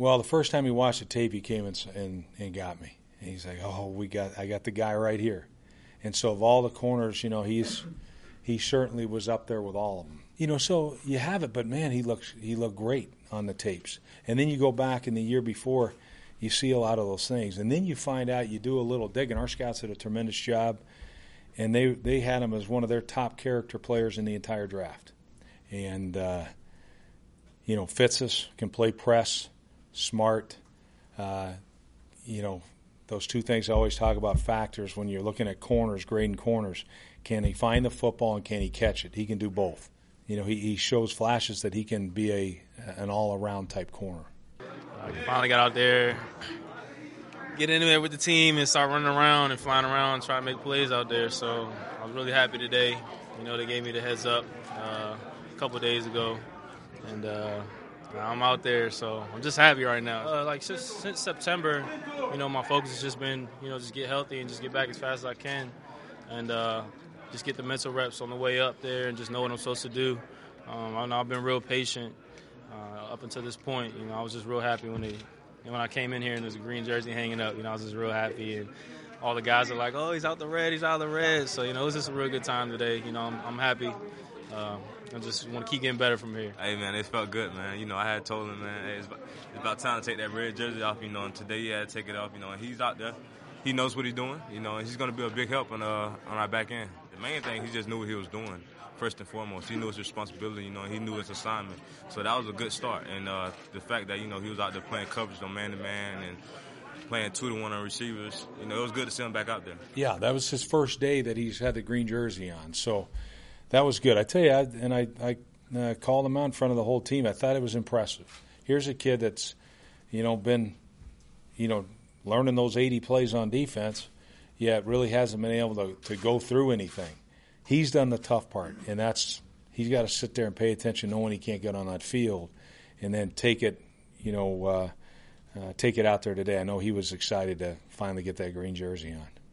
Well, the first time he watched the tape, he came and got me. And he's like, "Oh, I got the guy right here." And so of all the corners, he certainly was up there with all of them. So you have it, but man, he looked great on the tapes. And then you go back in the year before, you see a lot of those things, and then you find out. You do a little digging. Our scouts did a tremendous job, and they had him as one of their top character players in the entire draft. And fits us, can play press, smart. Those two things I always talk about, factors when you're looking at corners, grading corners. Can he find the football and can he catch it? He can do both. He shows flashes that he can be an all-around type corner. I finally got out there, get in there with the team and start running around and flying around and trying to make plays out there. So I was really happy today. They gave me the heads up a couple of days ago. And I'm out there, so I'm just happy right now. Since September, my focus has just been, just get healthy and just get back as fast as I can. And just get the mental reps on the way up there and just know what I'm supposed to do. I've been real patient up until this point. I was just real happy when I came in here and there's a green jersey hanging up. I was just real happy, and all the guys are like, "Oh, he's out the red." So it was just a real good time today. I'm happy. I just want to keep getting better from here. Hey, man, it felt good, man. I had told him, man, hey, it's about time to take that red jersey off, and today he had to take it off, and he's out there. He knows what he's doing, and he's going to be a big help on our back end. The main thing, he just knew what he was doing, first and foremost. He knew his responsibility, he knew his assignment. So that was a good start. And the fact that, he was out there playing coverage on man-to-man and playing 2-to-1 on receivers, it was good to see him back out there. Yeah, that was his first day that he's had the green jersey on. So that was good. I tell you, I called him out in front of the whole team. I thought it was impressive. Here's a kid that's, been, learning those 80 plays on defense, yet really hasn't been able to go through anything. He's done the tough part, and he's got to sit there and pay attention, knowing he can't get on that field, and then take it out there today. I know he was excited to finally get that green jersey on.